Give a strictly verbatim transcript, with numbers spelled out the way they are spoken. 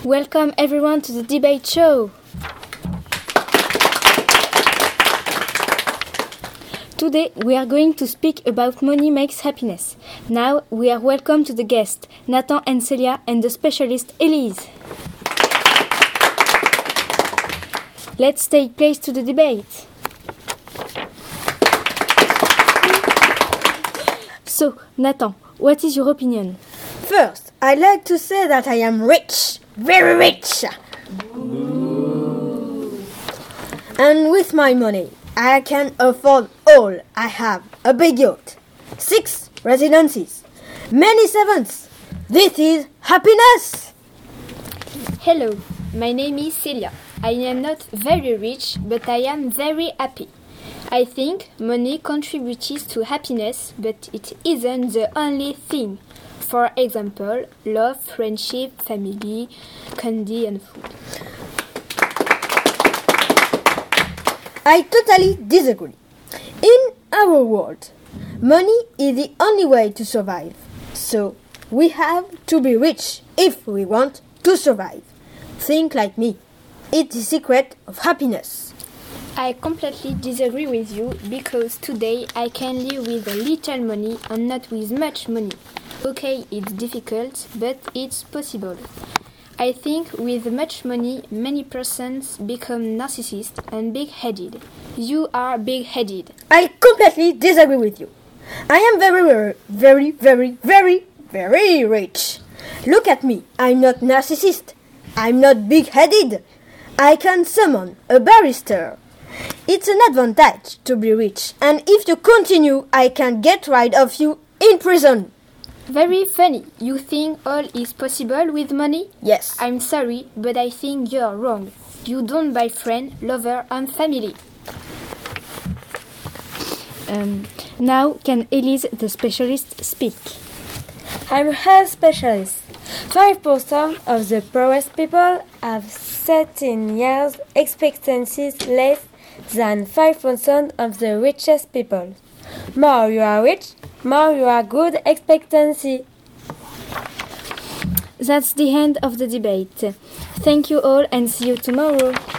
Welcome everyone to the debate show. Today we are going to speak about money makes happiness. Now we are welcome to the guests, Nathan and Celia, and the specialist Elise. Let's take place to the debate. So, Nathan, what is your opinion? First, I'd like to say that I am rich, very rich. Ooh. And with my money, I can afford all I have. A big yacht, six residences, many servants. This is happiness. Hello, my name is Celia. I am not very rich, but I am very happy. I think money contributes to happiness, but it isn't the only thing. For example, love, friendship, family, candy and food. I totally disagree. In our world, money is the only way to survive. So, we have to be rich if we want to survive. Think like me. It's the secret of happiness. I completely disagree with you because today I can live with a little money and not with much money. Okay, it's difficult, but it's possible. I think with much money, many persons become narcissists and big-headed. You are big-headed. I completely disagree with you. I am very, very, very, very, very, very rich. Look at me. I'm not narcissist. I'm not big-headed. I can summon a barrister. It's an advantage to be rich, and if you continue, I can get rid of you in prison. Very funny. You think all is possible with money? Yes. I'm sorry, but I think you're wrong. You don't buy friend, lover, and family. Um, now, can Elise, the specialist, speak? I'm a health specialist. Five percent of the poorest people have thirteen years expectancies less than five percent of the richest people. More you are rich, more you are good expectancy. That's the end of the debate. Thank you all and see you tomorrow.